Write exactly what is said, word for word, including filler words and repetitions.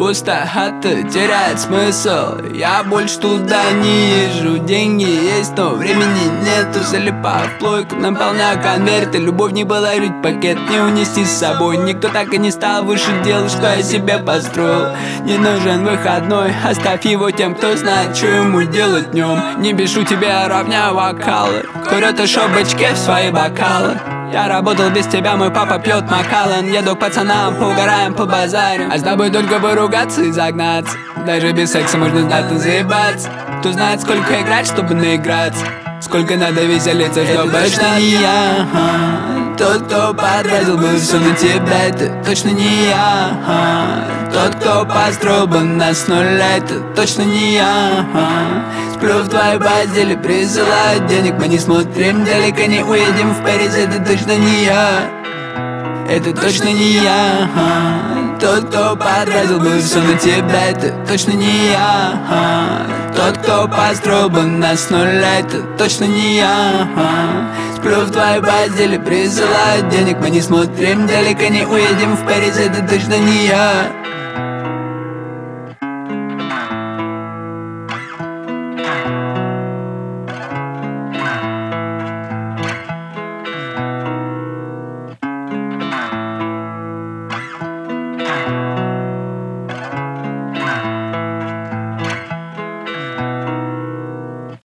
Пустая хата теряет смысл, я больше туда не езжу. Деньги есть, но времени нету. Залипаю в плойку, наполняю конверты. Любовь не положить пакет, не унести с собой. Никто так и не стал выше дела, что я себе построил. Не нужен выходной, оставь его тем, кто знает, что ему делать днем. Не пишу тебе, равняю вокалы. Курю ты шобочки в свои бокалы. Я работал без тебя, мой папа пьет Макалан. Еду к пацанам, поугараем, побазарим. А с тобой только поругаться и загнаться. Даже без секса можно знатно заебаться. Кто знает, сколько играть, чтобы наиграться. Сколько надо веселиться, чтобы точно не я. Тот, кто потратил бы все на тебя, это точно не я. Тот, кто построил бы нас с нуля, это точно не я. Сплю в твоей постели, присылаю денег. Мы не смотрим далеко, не уедем в Париж, это точно не я. Это точно не я. Тот, кто потратил бы все на тебя, это точно не я. Тот, кто построил бы нас с нуля, это точно не я. Сплю в твоей постели, присылаю денег. Мы не смотрим далеко, не уедем в Париж, это точно не я.